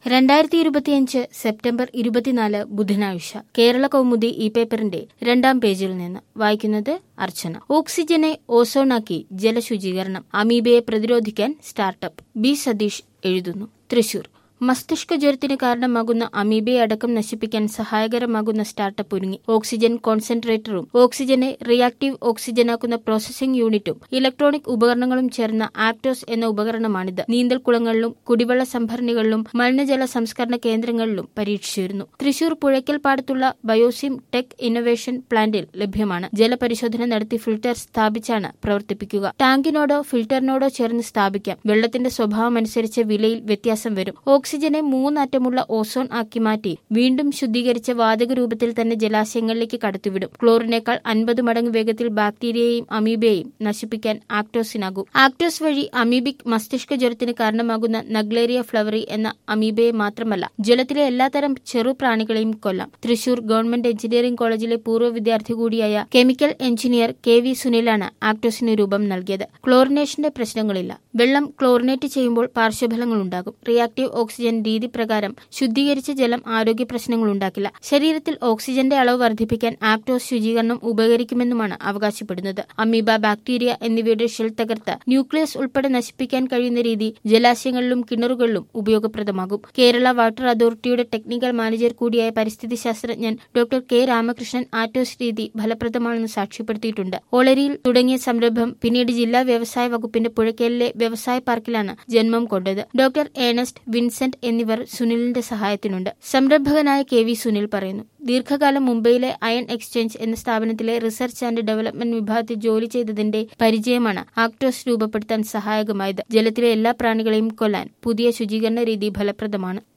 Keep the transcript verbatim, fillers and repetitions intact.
രണ്ടായിരത്തി ഇരുപത്തിയഞ്ച് സെപ്റ്റംബർ ഇരുപത്തിനാല് ബുധനാഴ്ച കേരള കൗമുദി ഈ പേപ്പറിന്റെ രണ്ടാം പേജിൽ നിന്ന് വായിക്കുന്നത് അർച്ചന. ഓക്സിജനെ ഓസോണാക്കി ജലശുചീകരണം, അമീബയെ പ്രതിരോധിക്കാൻ സ്റ്റാർട്ടപ്പ്. ബി സതീഷ് എഴുതുന്നു. തൃശൂർ. മസ്തിഷ്ക ജ്വരത്തിന് കാരണമാകുന്ന അമീബയെ അടക്കം നശിപ്പിക്കാൻ സഹായകരമാകുന്ന സ്റ്റാർട്ടപ്പ് ഒരുങ്ങി. ഓക്സിജൻ കോൺസെൻട്രേറ്ററും ഓക്സിജനെ റിയാക്ടീവ് ഓക്സിജനാക്കുന്ന പ്രോസസിംഗ് യൂണിറ്റും ഇലക്ട്രോണിക് ഉപകരണങ്ങളും ചേർന്ന ആക്ടോസ് എന്ന ഉപകരണമാണിത്. നീന്തൽക്കുളങ്ങളിലും കുടിവെള്ള സംഭരണികളിലും മലിനജല സംസ്കരണ കേന്ദ്രങ്ങളിലും പരീക്ഷിച്ചിരുന്നു. തൃശൂർ പുഴയ്ക്കൽ പാടത്തുള്ള ബയോസിം ടെക് ഇന്നൊവേഷൻ പ്ലാന്റിൽ ലഭ്യമാണ്. ജലപരിശോധന നടത്തി ഫിൽട്ടർ സ്ഥാപിച്ചാണ് പ്രവർത്തിപ്പിക്കുക. ടാങ്കിനോടോ ഫിൽട്ടറിനോടോ ചേർന്ന് സ്ഥാപിക്കാം. വെള്ളത്തിന്റെ സ്വഭാവമനുസരിച്ച് വിലയിൽ വ്യത്യാസം വരും. ഓക്സിജനെ മൂന്നാറ്റമുള്ള ഓസോൺ ആക്കി മാറ്റി വീണ്ടും ശുദ്ധീകരിച്ച വാതക രൂപത്തിൽ തന്നെ ജലാശയങ്ങളിലേക്ക് കടത്തിവിടും. ക്ലോറിനേക്കാൾ അൻപത് മടങ്ങ് വേഗത്തിൽ ബാക്ടീരിയയെയും അമീബയെയും നശിപ്പിക്കാൻ ആക്ടോസിനാകും. ആക്ടോസ് വഴി അമീബിക് മസ്തിഷ്ക ജ്വരത്തിന് കാരണമാകുന്ന നഗ്ലേറിയ ഫ്ലവറി എന്ന അമീബയെ മാത്രമല്ല ജലത്തിലെ എല്ലാത്തരം ചെറു പ്രാണികളെയും കൊല്ലാം. തൃശൂർ ഗവൺമെന്റ് എഞ്ചിനീയറിംഗ് കോളേജിലെ പൂർവ്വ വിദ്യാർത്ഥി കൂടിയായ കെമിക്കൽ എഞ്ചിനീയർ കെ വി സുനിലാണ് ആക്ടോസിന് രൂപം നൽകിയത്. ക്ലോറിനേഷന്റെ പ്രശ്നങ്ങളില്ല. വെള്ളം ക്ലോറിനേറ്റ് ചെയ്യുമ്പോൾ പാർശ്വഫലങ്ങളുണ്ടാകും. റിയാക്ടീവ് ഓക്സിജൻ രീതി പ്രകാരം ശുദ്ധീകരിച്ച ജലം ആരോഗ്യ പ്രശ്നങ്ങൾ ഉണ്ടാക്കില്ല. ശരീരത്തിൽ ഓക്സിജന്റെ അളവ് വർദ്ധിപ്പിക്കാൻ ആക്ടോസ് ശുചീകരണം ഉപകരിക്കുമെന്നുമാണ് അവകാശപ്പെടുന്നത്. അമീബ, ബാക്ടീരിയ എന്നിവയുടെ ഷെൽ തകർത്ത് ന്യൂക്ലിയസ് ഉൾപ്പെടെ നശിപ്പിക്കാൻ കഴിയുന്ന രീതി ജലാശയങ്ങളിലും കിണറുകളിലും ഉപയോഗപ്രദമാകും. കേരള വാട്ടർ അതോറിറ്റിയുടെ ടെക്നിക്കൽ മാനേജർ കൂടിയായ പരിസ്ഥിതി ശാസ്ത്രജ്ഞൻ ഡോക്ടർ കെ രാമകൃഷ്ണൻ ആക്ടോസ് രീതി ഫലപ്രദമാണെന്ന് സാക്ഷ്യപ്പെടുത്തിയിട്ടുണ്ട്. ഓളരിയിൽ തുടങ്ങിയ സംരംഭം പിന്നീട് ജില്ലാ വ്യവസായ വകുപ്പിന്റെ പുഴയ്ക്കലിലെ വ്യവസായ പാർക്കിലാണ് ജന്മം കൊണ്ടത്. ഡോക്ടർ ഏണസ്റ്റ്, വിൻസെന്റ് എന്നിവർ സുനിലിന്റെ സഹായത്തിനുണ്ട്. സംരംഭകനായ കെ വി സുനിൽ പറയുന്നു. ദീർഘകാലം മുംബൈയിലെ അയൺ എക്സ്ചേഞ്ച് എന്ന സ്ഥാപനത്തിലെ റിസർച്ച് ആൻഡ് ഡെവലപ്മെന്റ് വിഭാഗത്തിൽ ജോലി ചെയ്തതിന്റെ പരിചയമാണ് ആക്ടോസ് രൂപപ്പെടുത്താൻ സഹായകമായത്. ജലത്തിലെ എല്ലാ പ്രാണികളെയും കൊല്ലാൻ പുതിയ ശുചീകരണ രീതി ഫലപ്രദമാണ്.